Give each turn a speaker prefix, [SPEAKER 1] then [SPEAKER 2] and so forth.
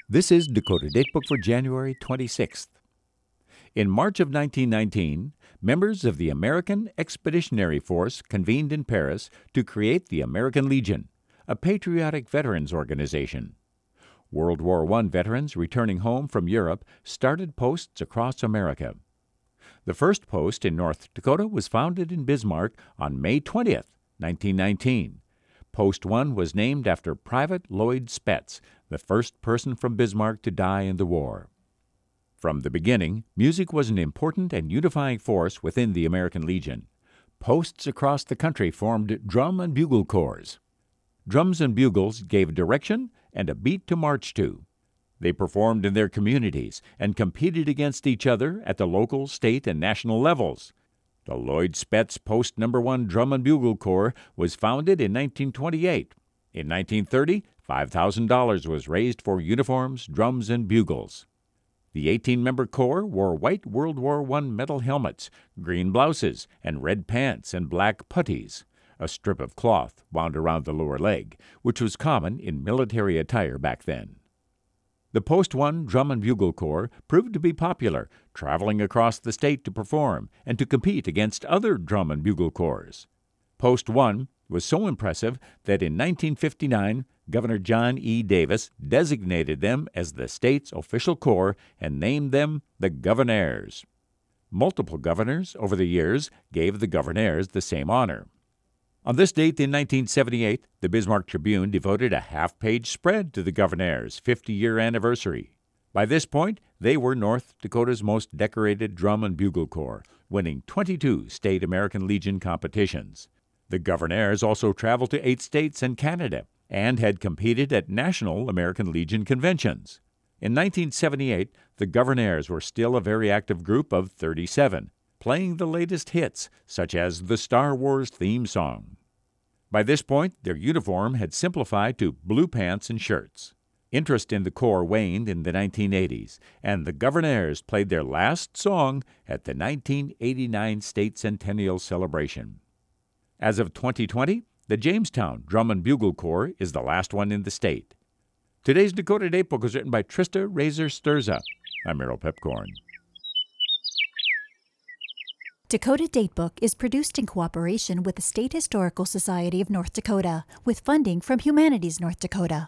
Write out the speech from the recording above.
[SPEAKER 1] This is Dakota Datebook for January 26th. In March of 1919, members of the American Expeditionary Force convened in Paris to create the American Legion, a patriotic veterans organization. World War I veterans returning home from Europe started posts across America. The first post in North Dakota was founded in Bismarck on May 20th, 1919. Post 1 was named after Private Lloyd Spetz, the first person from Bismarck to die in the war. From the beginning, music was an important and unifying force within the American Legion. Posts across the country formed drum and bugle corps. Drums and bugles gave direction and a beat to march to. They performed in their communities and competed against each other at the local, state, and national levels. The Lloyd Spetz Post No. 1 Drum and Bugle Corps was founded in 1928. In 1930, $5,000 was raised for uniforms, drums, and bugles. The 18-member corps wore white World War I metal helmets, green blouses, and red pants and black puttees, a strip of cloth wound around the lower leg, which was common in military attire back then. The Post 1 Drum and Bugle Corps proved to be popular, traveling across the state to perform and to compete against other drum and bugle corps. Post 1 was so impressive that in 1959, Governor John E. Davis designated them as the state's official corps and named them the Governaires. Multiple governors over the years gave the Governaires the same honor. On this date in 1978, the Bismarck Tribune devoted a half-page spread to the Governaires' 50-year anniversary. By this point, they were North Dakota's most decorated drum and bugle corps, winning 22 state American Legion competitions. The Governaires also traveled to 8 states and Canada and had competed at national American Legion conventions. In 1978, the Governaires were still a very active group of 37, playing the latest hits, such as the Star Wars theme song. By this point, their uniform had simplified to blue pants and shirts. Interest in the Corps waned in the 1980s, and the Governaires played their last song at the 1989 State Centennial Celebration. As of 2020, the Jamestown Drum and Bugle Corps is the last one in the state. Today's Dakota Datebook was written by Trista Razor Sturza. I'm Merrill Pepcorn.
[SPEAKER 2] Dakota Datebook is produced in cooperation with the State Historical Society of North Dakota, with funding from Humanities North Dakota.